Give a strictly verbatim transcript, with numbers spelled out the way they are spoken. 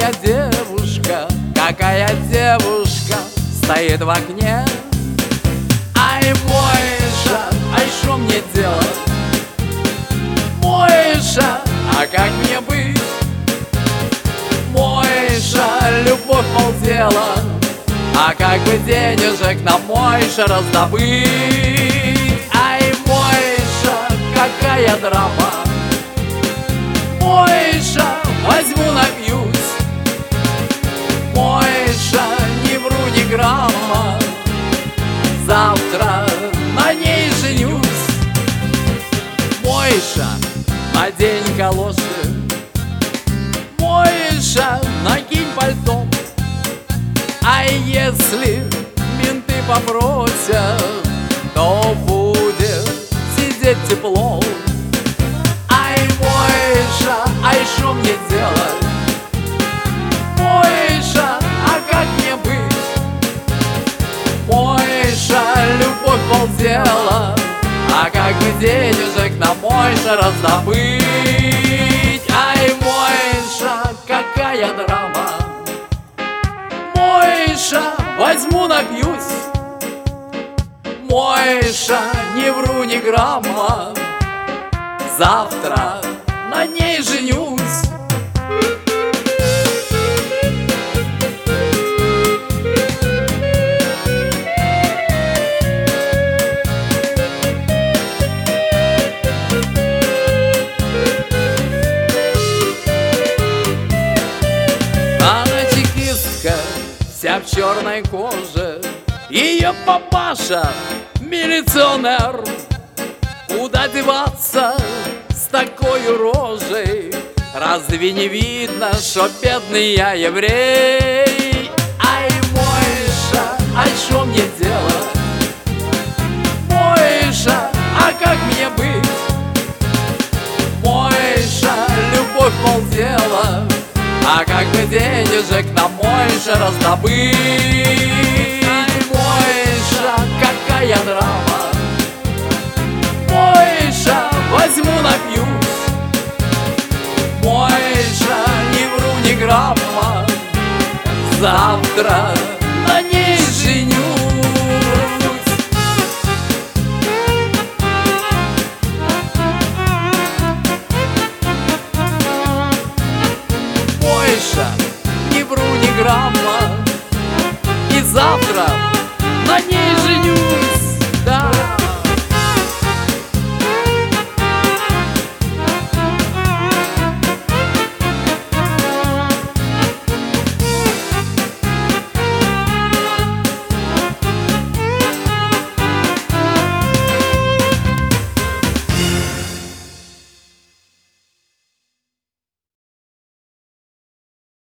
моя девушка, какая девушка стоит в окне. Ай, Мойша, ай, шо мне делать? Мойша, а как мне быть? Мойша, любовь полдела, а как бы денежек на Мойша раздобыть? Ай, Мойша, какая драма! Мойша, возьму, напьюсь. Мойша, не вру ни грамма, завтра на ней женюсь. Мойша, надень калоши. Мойша, накинь пальто. А если менты попросят, то будет сидеть тепло. Ай, Мойша, ай, шо мне делать? Мойша, а как мне быть? Мойша, любовь полдела, а как бы денежек на Мойша раздобыть? Ай, Мойша, какая драма! Мойша, возьму, напьюсь. Мойша, не вру ни грамма, завтра на ней женюсь. Она чекистка, вся в черной коже, ее папаша милиционер. Куда деваться с такой рожей? Разве не видно, что бедный я еврей? Ай, Мойша, ай, шо мне делать? Мойша, а как мне быть? Мойша, любовь полдела, а как бы денежек на Мойша раздобыть? Ай, Мойша, какая драма! Мойша, возьму, напьюсь. Мойша, не вру ни грамма, завтра на ней женюсь. Мойша, не вру ни грамма, и завтра